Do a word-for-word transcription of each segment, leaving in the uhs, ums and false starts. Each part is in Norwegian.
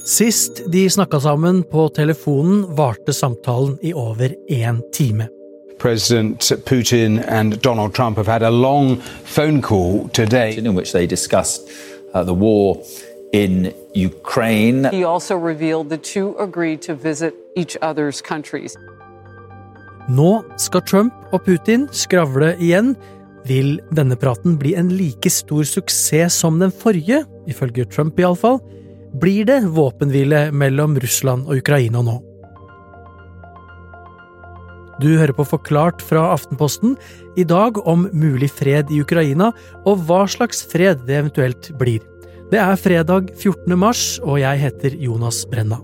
Sist de snakket sammen på telefonen varte samtalen i over en time. President Putin and Donald Trump have had a long phone call today in which they discussed uh, the war in Ukraine. He also revealed the two agreed to visit each other's countries. Nå skal Trump og Putin skravle igjen. Vil denne praten bli en like stor suksess som den forrige, ifølge Trump i alle fall? Blir det våpenhvile mellom Russland og Ukraina nå? Du hører på Forklart fra Aftenposten, i dag om mulig fred i Ukraina, og hva slags fred det eventuelt blir. Det er fredag fjortende mars, og jeg heter Jonas Brenna.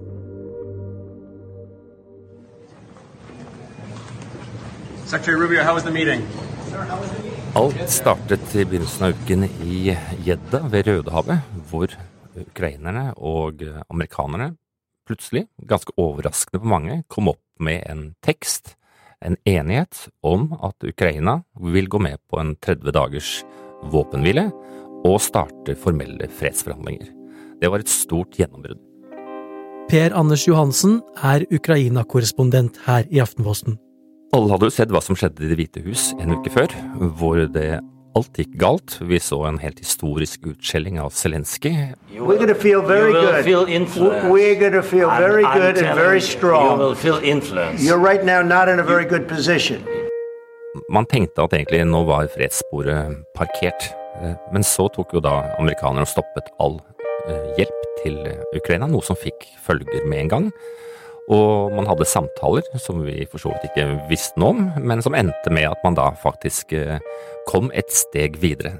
Secretary Rubio, how was the meeting? Alt startet i begynnelsen av uken i Jeddah ved Rødehavet, hvor ukrainerne og amerikanerne plutselig, ganske overraskende på mange, kom opp med en tekst, en enighet om at Ukraina vil gå med på en tretti dagers våpenhvile og starte formelle fredsforhandlinger. Det var et stort gjennombrudd. Per Anders Johansen er Ukraina-korrespondent her i Aftenposten. Alle hadde jo sett hva som skjedde i Det hvite hus en uke før, hvor det alt gikk galt. Vi så en helt historisk utskjelling av Zelensky. We're going to feel very good. Feel We're going to feel very I'm, good I'm and very strong. You will feel influence. You're right now not in a very good position. Man tenkte at egentlig nå var fredssporet parkert. Men så tok jo da amerikanerne og stoppet all hjelp til Ukraina, noe som fikk følger med en gang. Og man hadde samtaler som vi for så vidt ikke visste noe om, men som endte med at man da faktisk kom et steg videre.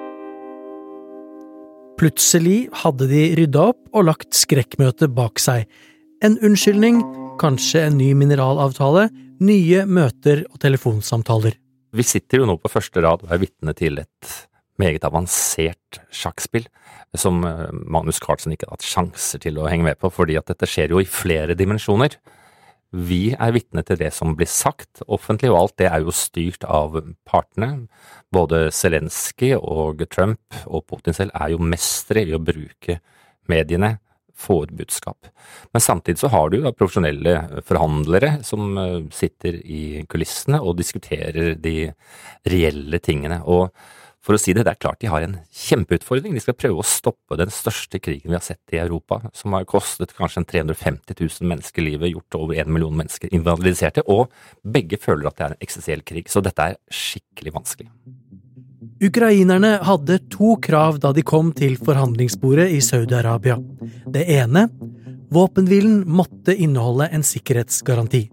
Plutselig hadde de ryddet opp og lagt skrekkmøtet bak seg. En unnskyldning, kanskje en ny mineralavtale, nye møter og telefonsamtaler. Vi sitter jo nå på første rad og er vitne til et meget avansert sjakkspill, som Magnus Carlsen ikke har hatt sjanser til å henge med på, fordi at dette skjer jo i flere dimensjoner. Vi er vitne til det som blir sagt offentlig, og alt det er jo styrt av partene. Både Zelensky og Trump og Putin selv er jo mestre i å bruke mediene for budskap. Men samtidig så har du jo profesjonelle forhandlere som sitter i kulissene og diskuterer de reelle tingene, og for å si det, det er klart de har en kjempeutfordring. De skal prøve å stoppe den største krigen vi har sett i Europa, som har kostet kanskje tre hundre og femti tusen mennesker livet, gjort over en million mennesker invalidiserte, og begge føler at det er en eksistensiell krig, så dette er skikkelig vanskelig. Ukrainerne hadde to krav da de kom til forhandlingsbordet i Saudi-Arabia. Det ene, våpenhvilen måtte inneholde en sikkerhetsgaranti.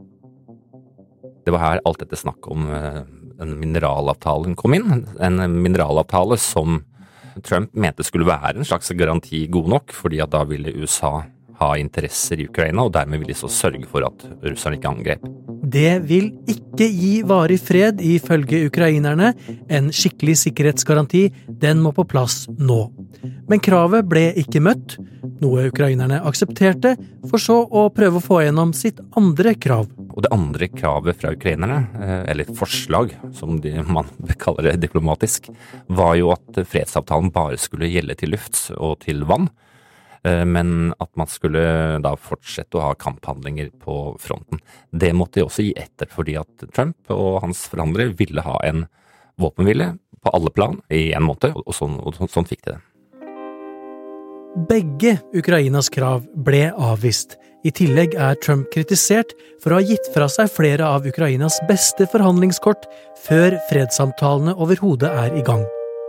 Det var her alt dette snakk om en mineralavtalen kom inn, en mineralavtale som Trump mente skulle være en slags garanti god nok, fordi at da ville U S A ha interesser i Ukraina, og dermed ville de så sørge for at russerne ikke angrep. Det vil ikke gi varig fred ifølge ukrainerne. En skikkelig sikkerhetsgaranti, den må på plass nå. Men kravet ble ikke møtt, noe ukrainerne aksepterte, for så å prøve å få gjennom sitt andre krav. Og det andre kravet fra ukrainerne, eller forslag, som de, man kaller det diplomatisk, var jo at fredsavtalen bare skulle gjelde til lufts og til vann, men at man skulle da fortsette å ha kamphandlinger på fronten. Det måtte de også gi etter, fordi at Trump og hans forhandlere ville ha en våpenhvile på alle plan i en måned, og sånn, og sånn fikk de det. Begge Ukrainas krav ble avvist. I tillegg er Trump kritisert for å ha gitt fra seg flere av Ukrainas beste forhandlingskort før fredssamtalene overhodet er i gang.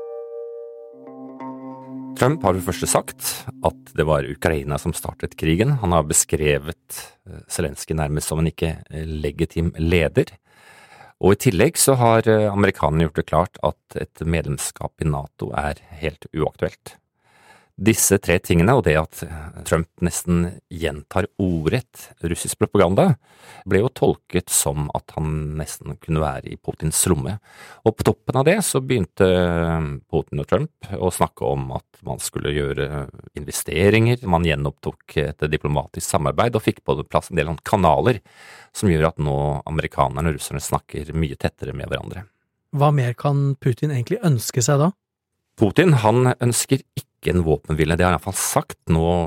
Trump har for første sagt at det var Ukraina som startet krigen. Han har beskrevet Zelensky nærmest som en ikke legitim leder. Og i tillegg så har amerikanerne gjort det klart at et medlemskap i NATO er helt uaktuelt. Disse tre tingene, og det at Trump nesten gjentar ordrett russisk propaganda, ble jo tolket som at han nesten kunne være i Putins lomme. Og på toppen av det så begynte Putin og Trump å snakke om at man skulle gjøre investeringer, man gjenopptok et diplomatisk samarbeid og fikk på plass en del kanaler som gjør at nå amerikanerne og russerne snakker mye tettere med hverandre. Hva mer kan Putin egentlig ønske seg da? Putin, han ønsker ikke en våpenhvile. Det har han i hvert fall sagt nå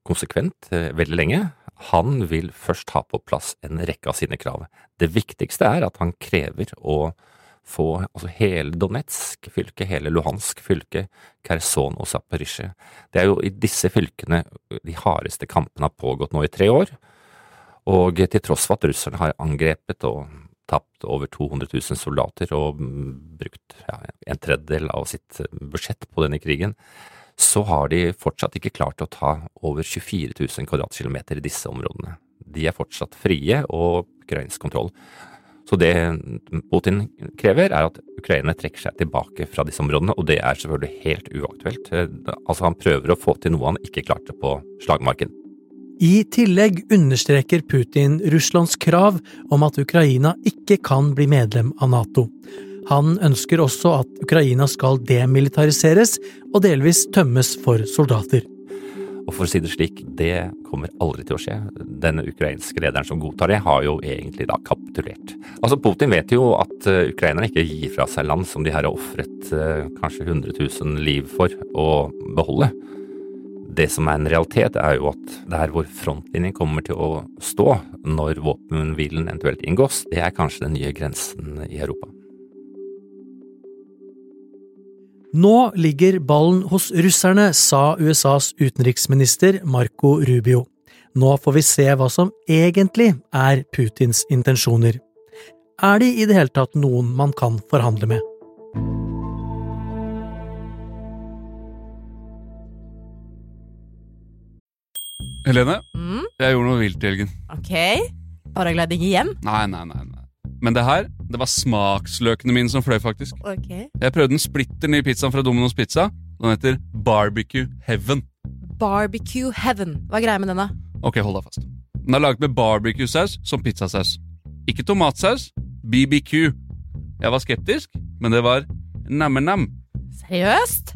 konsekvent veldig lenge. Han vil først ha på plass en rekke av sine krav. Det viktigste er at han krever å få altså hele Donetsk fylke, hele Luhansk fylke, Kherson og Zaporizjzja. Det er jo i disse fylkene de hardeste kampene har pågått nå i tre år, og til tross for at russerne har angrepet og tapt over to hundre tusen soldater og brukt ja, en tredjedel av sitt budsjett på denne krigen, så har de fortsatt ikke klart å ta over tjuefire tusen kvadratkilometer i disse områdene. De er fortsatt frie og ukrainsk kontroll. Så det Putin krever er at Ukraina trekker seg tilbake fra disse områdene, og det er selvfølgelig helt uaktuelt. Altså han prøver å få til noe han ikke klarte på slagmarken. I tillegg understreker Putin Russlands krav om at Ukraina ikke kan bli medlem av NATO. Han ønsker også at Ukraina skal demilitariseres og delvis tømmes for soldater. Og for å si det slik, det kommer aldri til å skje. Den ukrainske lederen som godtar det, har jo egentlig da kapitulert. Altså Putin vet jo at ukrainerne ikke gir fra seg land som de her har offret kanskje hundre tusen liv for å beholde. Det som er en realitet er jo at der hvor frontlinjen kommer til å stå når våpenhvilen eventuelt inngås, det er kanskje den nye grensen i Europa. Nå ligger ballen hos russerne, sa U S A's utenriksminister Marco Rubio. Nå får vi se hva som egentlig er Putins intensjoner. Er de i det hele tatt noen man kan forhandle med? Helene, Mm? jeg gjorde noe vilt i helgen. Ok, har jeg gledd deg hjem? Nei, nei, nei, nei. Men det her, det var smaksløkene mine som fløy faktisk. Ok. Jeg prøvde den splitter nye pizzaen fra Domino's Pizza. Den heter Barbecue Heaven. Barbecue Heaven. Hva er greia med denne? Ok, hold deg fast. Den er laget med barbecue-saus som pizzasaus. Ikke tomatsaus, B B Q. Jeg var skeptisk, men det var nam-nam. Seriøst?